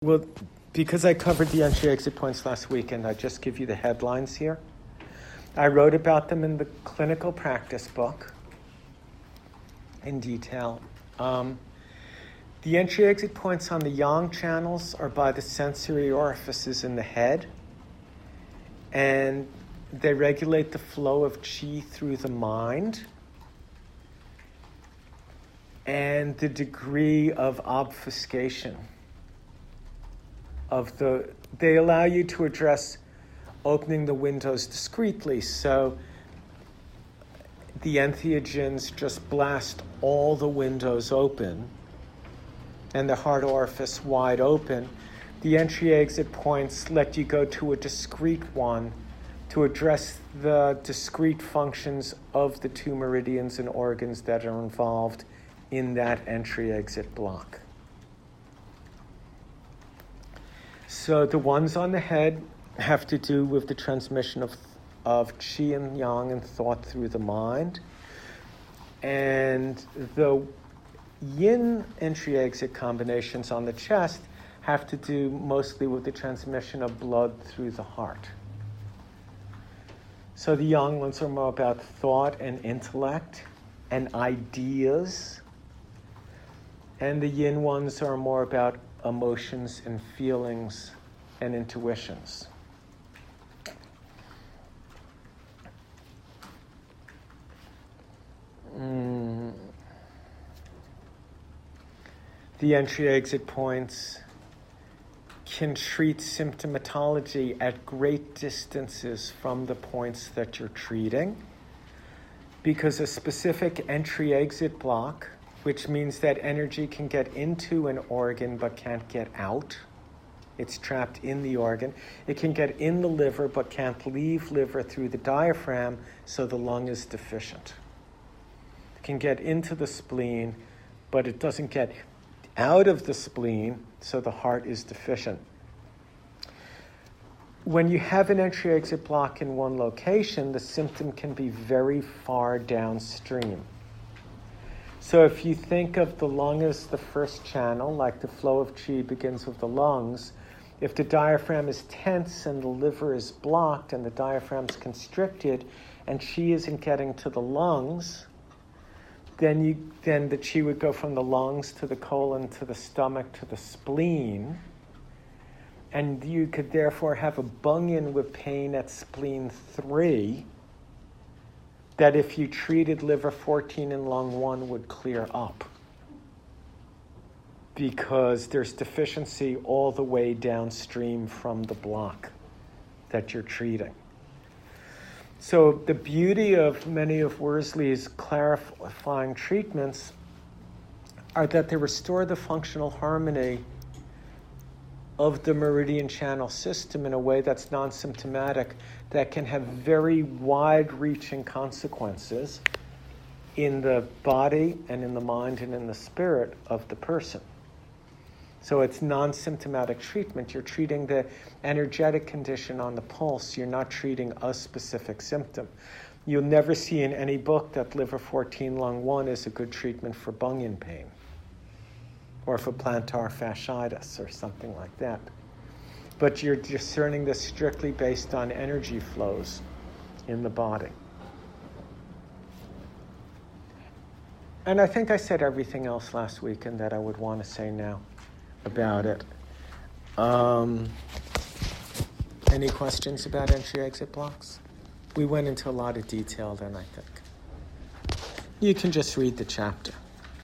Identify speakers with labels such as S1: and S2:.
S1: Well, because I covered the entry-exit points last weekend, I'll just give you the headlines here. I wrote about them in the clinical practice book in detail. The entry-exit points on the yang channels are by the sensory orifices in the head, and they regulate the flow of qi through the mind and the degree of obfuscation they allow you to address opening the windows discreetly. So the entheogens just blast all the windows open and the heart orifice wide open. The entry-exit points let you go to a discrete one to address the discrete functions of the two meridians and organs that are involved in that entry-exit block. So the ones on the head have to do with the transmission of qi and yang and thought through the mind. And the yin entry-exit combinations on the chest have to do mostly with the transmission of blood through the heart. So the yang ones are more about thought and intellect and ideas. And the yin ones are more about emotions and feelings and intuitions. The entry-exit points can treat symptomatology at great distances from the points that you're treating, because a specific entry-exit block, which means that energy can get into an organ but can't get out. It's trapped in the organ. It can get in the liver but can't leave liver through the diaphragm, so the lung is deficient. It can get into the spleen, but it doesn't get out of the spleen, so the heart is deficient. When you have an entry-exit block in one location, the symptom can be very far downstream. So if you think of the lung as the first channel, like the flow of qi begins with the lungs, if the diaphragm is tense and the liver is blocked and the diaphragm's constricted and qi isn't getting to the lungs, then the qi would go from the lungs to the colon to the stomach to the spleen, and you could therefore have a bung-in with pain at spleen 3 that if you treated liver 14 and lung 1 would clear up, because there's deficiency all the way downstream from the block that you're treating. So the beauty of many of Worsley's clarifying treatments are that they restore the functional harmony of the meridian channel system in a way that's non-symptomatic, that can have very wide-reaching consequences in the body and in the mind and in the spirit of the person. So it's non-symptomatic treatment. You're treating the energetic condition on the pulse. You're not treating a specific symptom. You'll never see in any book that liver 14, lung 1 is a good treatment for bung-in pain or for plantar fasciitis or something like that. But you're discerning this strictly based on energy flows in the body. And I think I said everything else last week and that I would want to say now about it. Any questions about entry-exit blocks? We went into a lot of detail then, I think. You can just read the chapter.